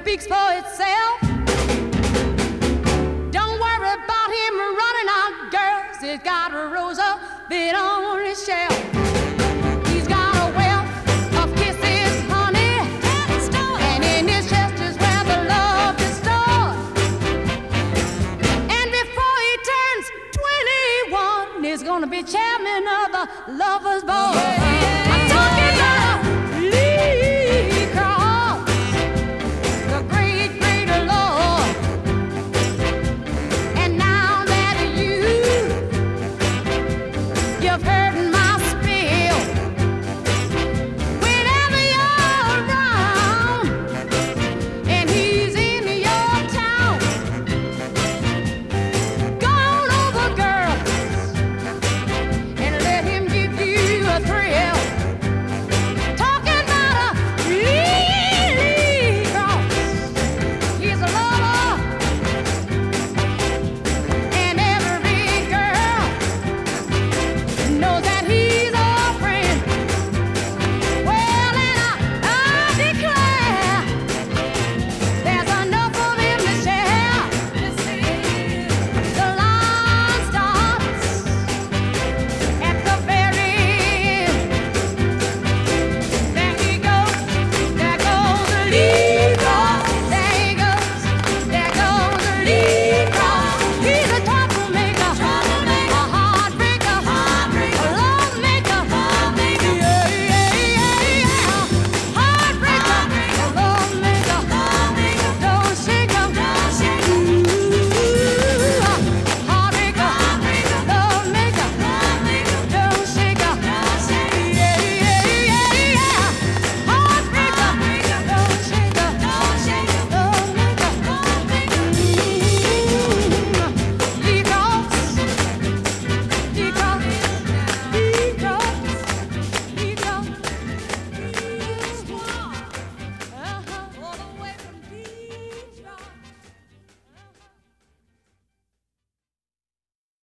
speaks for itself. Don't worry about him running out, girls. He's got a rose up bit on his shelf. He's got a wealth of kisses, honey, and in his chest is where the love is stored. And before he turns 21, he's gonna be chairman of the Lovers Board.